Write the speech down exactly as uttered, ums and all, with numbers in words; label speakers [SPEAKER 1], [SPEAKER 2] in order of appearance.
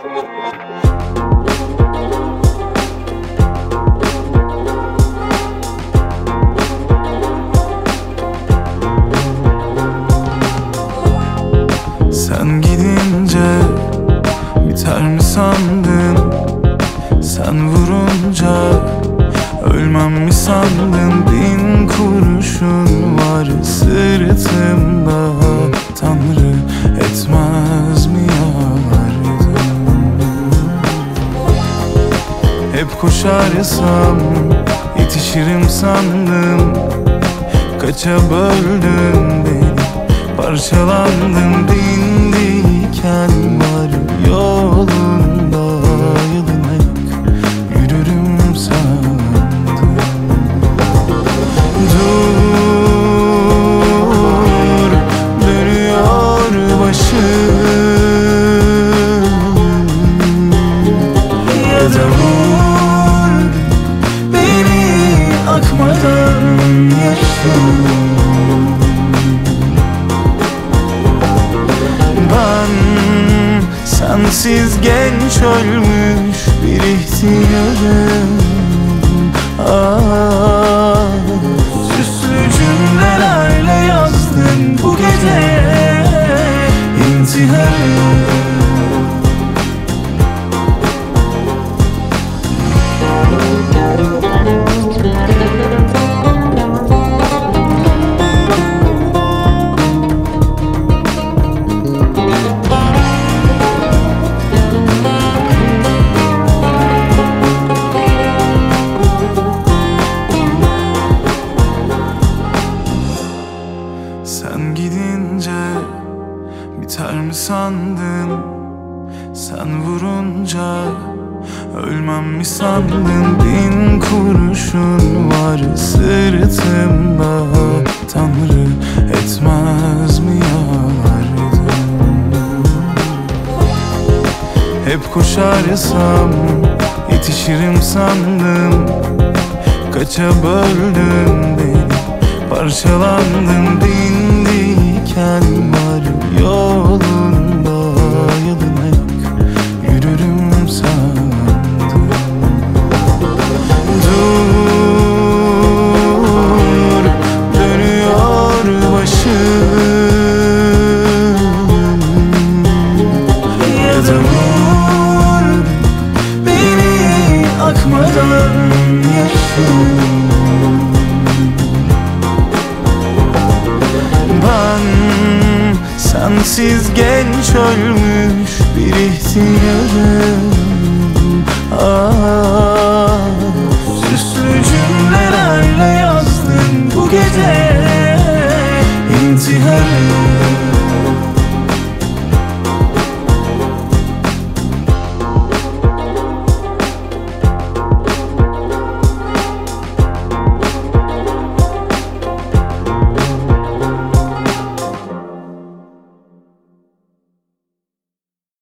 [SPEAKER 1] Sen gidince biter mi sandın? Sen vurunca ölmem mi sandın? Bin kurşun var sırtımda, Tanrı etmez mi yardım? Hep koşarsam yetişirim sandım, kaça böldün beni, parçalandım. Bin diken var yolunda, yılın hep yürürüm sandım. Dur, dönüyor başım, ya da vur beni akmadan yaşım. Sensiz genç ölmüş bir ihtiyarım. Ah, süslü cümlelerle yazdın bu gece intiharım. Sen gidince biter mi sandın? Sen vurunca ölmem mi sandın? Bin kurşun var sırtımda, Tanrı etmez mi yardım? Hep koşarsam yetişirim sandım, kaça böldün beni, parçalandım. Bin diken var yolunda, yılın hep yürürüm sandım. Dur, dönüyor başım, ya da vur beni akmadan yaşım. Sensiz genç ölmüş bir ihtiyarım. Ah, süslü cümlelerle yazdın bu gece